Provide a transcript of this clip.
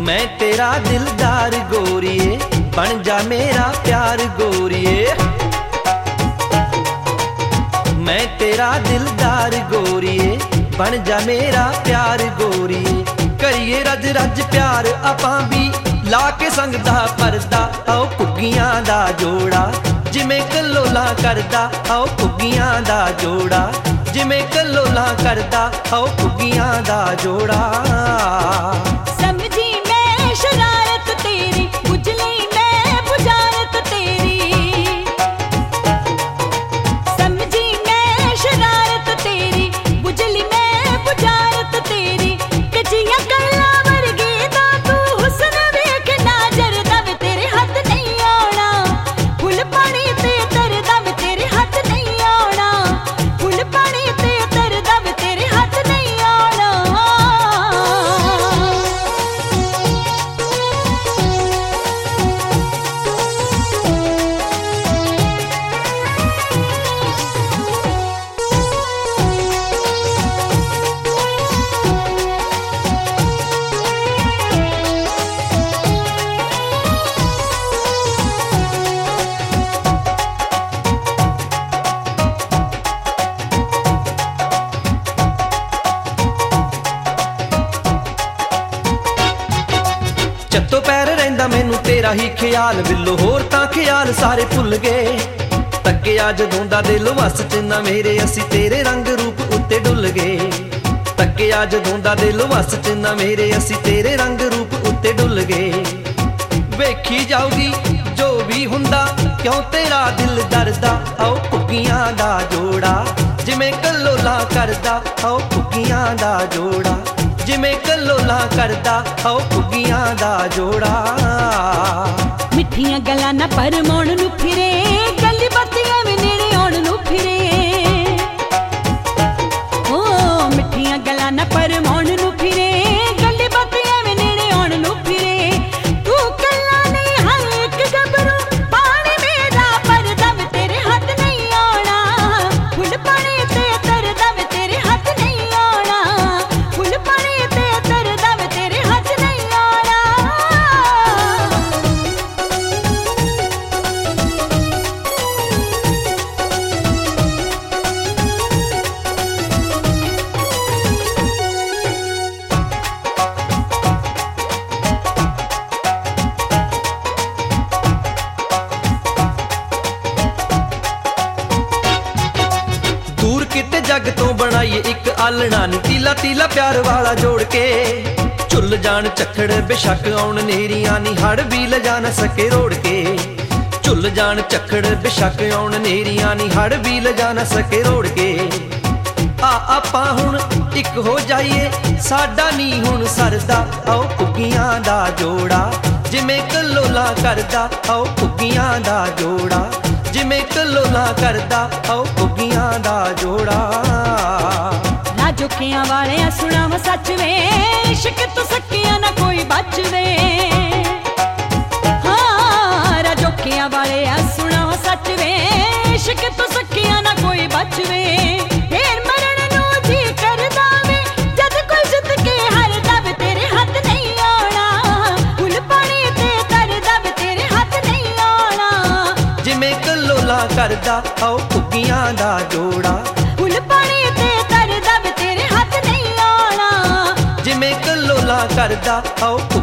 मैं तेरा दिलदार गोरिए, बन जा मेरा प्यार गोरिए। मैं तेरा दिलदार गोरिए, बन जा मेरा प्यार गोरिए। करिए रज रज प्यार आपां भी, ला के संग दा परदा, आओ पुग्गियां दा जोड़ा जिमें कलोला करदा, आओ पुग्गियां दा जोड़ा जिमें कलोला करदा, आओ पुग्गियां दा जोड़ा। समझी मैं शरारत तेरी, बुझ लई मैं बुझारत तेरी। समझी मैं शरारत तेरी, बुझ ली मैं बुझारत तेरी। कचियां कला वर्गी दा तू हुस्न वेख ना जरदा वे तेरे हाथ नहीं आना। फुल पानी ते तरदा वे तेरे हाथ नहीं आना। फुल पानी ते तरदा वे तेरे हाथ नहीं आना। ਚੱਤੋ ਪੈਰ ਰਹਿੰਦਾ ਮੈਨੂੰ ਤੇਰਾ ਹੀ ਖਿਆਲ, ਬਿੱਲੋ ਹੋਰ ਤਾਂ ਖਿਆਲ ਸਾਰੇ ਭੁੱਲ ਗਏ। ਤੱਕਿਆ ਜਦੋਂ ਦਾ ਦਿਲ ਵਸ ਚ ਨਾ ਮੇਰੇ, ਅਸੀਂ ਤੇਰੇ ਰੰਗ ਰੂਪ ਉੱਤੇ ਡੁੱਲ ਗਏ। ਤੱਕਿਆ ਜਦੋਂ ਦਾ ਦਿਲ ਵਸ ਚ ਨਾ ਮੇਰੇ, ਅਸੀਂ ਤੇਰੇ ਰੰਗ ਰੂਪ ਉੱਤੇ ਡੁੱਲ ਗਏ। ਵੇਖੀ ਜਾਊਗੀ ਜੋ ਵੀ ਹੁੰਦਾ, ਕਿਉਂ ਤੇਰਾ ਦਿਲ ਡਰਦਾ, ਆਓ ਪੁੱਗੀਆਂ ਦਾ ਜੋੜਾ ਜਿਵੇਂ ਕਲੋਲਾ ਕਰਦਾ, ਆਓ ਪੁੱਗੀਆਂ ਦਾ ਜੋੜਾ ਜਿਵੇਂ ਕਲੋਲਾ ਕਰਦਾ, ਆਓ ਪੁੱਗੀਆਂ ਦਾ ਜੋੜਾ। ਮਿੱਠੀਆਂ ਗੱਲਾਂ ਨਾ ਪਰਮਾਉਣ ਨੂੰ ਫਿਰੇ, ਗੱਲੀ ਬਾਤੀਆਂ ਵੀ ਨੇੜੇ ਆਉਣ ਨੂੰ ਫਿਰੇ। ਓ ਮਿੱਠੀਆਂ ਗੱਲਾਂ ਨਾ ਪਰਮਾਉਣ ਨੂੰ ਫਿਰੇ, ਗੱਲੀ ਬਾਤੀਆਂ ਵੀ ਨੇੜੇ ਆਉਣ ਨੂੰ ਫਿਰੇ। ਤੂੰ ਕੱਲਾ ਨਹੀਂ ਹਰ ਇੱਕ ਗੱਭਰੂ, ਪਾਣੀ ਮੇਰਾ ਭਰਦਾ ਵੇ ਤੇਰੇ ਹੱਥ ਨਹੀਂ ਆਉਣਾ। ਫੁੱਲ ਪਾਣੀ ਤੇ ਤਰਦਾ ਵੇ ਤੇਰੇ ਹੱਥ ਨਹੀਂ ਆਉਣਾ। ਫੁੱਲ ਪਾਣੀ ਤੇ ਤਰਦਾ ਵੇ ਤੇਰੇ ਹੱਥ ਨਹੀਂ ਆਉਣਾ। ਦੂਰ ਕਿਤੇ ਜੱਗ ਤੋਂ ਬਣਾਈਏ ਇੱਕ ਆਲਣਾ ਨੀ, ਤੀਲਾ ਤੀਲਾ ਪਿਆਰ ਵਾਲਾ ਜੋੜ ਕੇ। ਝੁੱਲ ਜਾਣ ਝੱਖੜ ਬੇਸ਼ੱਕ ਆਉਣ ਨੇਰੀਆਂ ਨੀ, ਹੜ ਵੀ ਲਿਜਾ ਨਾ ਸਕੇ ਰੋੜ ਕੇ। ਝੁੱਲ ਜਾਣ ਝੱਖੜ ਬੇਸ਼ੱਕ ਆਉਣ ਨੇਰੀਆਂ ਨੀ, ਹੜ ਵੀ ਲਿਜਾ ਨਾ ਸਕੇ ਰੋੜ ਕੇ। ਆ ਆਪਾਂ ਹੁਣ ਇੱਕ ਹੋ ਜਾਈਏ, ਸਾਡਾ ਨੀ ਹੁਣ ਸਰਦਾ, ਆਓ ਪੁੱਗੀਆਂ ਦਾ ਜੋੜਾ ਜਿਵੇਂ ਕਲੋਲਾ ਕਰਦਾ, ਆਓ ਪੁੱਗੀਆਂ ਦਾ ਜੋੜਾ ਜਿਵੇਂ ਕਲੋਲਾ ਕਰਦਾ, ਆਓ ਪੁੱਗੀਆਂ ਦਾ ਜੋੜਾ। ਰਾਜੋਕਿਆਂ ਵਾਲਿਆ ਸੁਣਾਵਾ ਸੱਚ ਵੇ, ਇਸ਼ਕ ਤੋਂ ਸੱਕਿਆਂ ਨਾ ਕੋਈ ਬਚਵੇ। ਹਾਂ ਰਾਜੋਕਿਆਂ ਵਾਲਿਆ ਸੁਣਾਵਾ ਸੱਚ ਵੇ, ਇਸ਼ਕ ਤੋਂ ਸੱਕਿਆਂ ਨਾ ਕੋਈ ਬਚਵੇ। ਫੇਰ ਮਰਨ ਨੂੰ ਜੀ ਕਰਦਾ ਵੇ, ਜਦ ਕੋਈ ਜਿੱਤ ਕੇ ਹਾਰਦਾ ਵੇ ਤੇਰੇ ਹੱਥ ਨਹੀਂ ਆਉਣਾ। ਫੁੱਲ ਪਾਣੀ ਤੇ ਤਰਦਾ ਵੇ ਤੇਰੇ ਹੱਥ ਨਹੀਂ ਆਉਣਾ। ਜਿਵੇਂ ਕਲੋਲਾ ਕਰਦਾ, ਆਓ ਪੁੱਗੀਆਂ ਦਾ ਜੋੜਾ। ਫੁੱਲ ਪਾਣੀ ਤੇ ਤਰਦਾ ਵੇ ਤੇਰੇ ਹੱਥ ਨਹੀਂ ਆਉਣਾ। ਜਿਵੇਂ ਕਲੋਲਾ ਕਰਦਾ, ਆਓ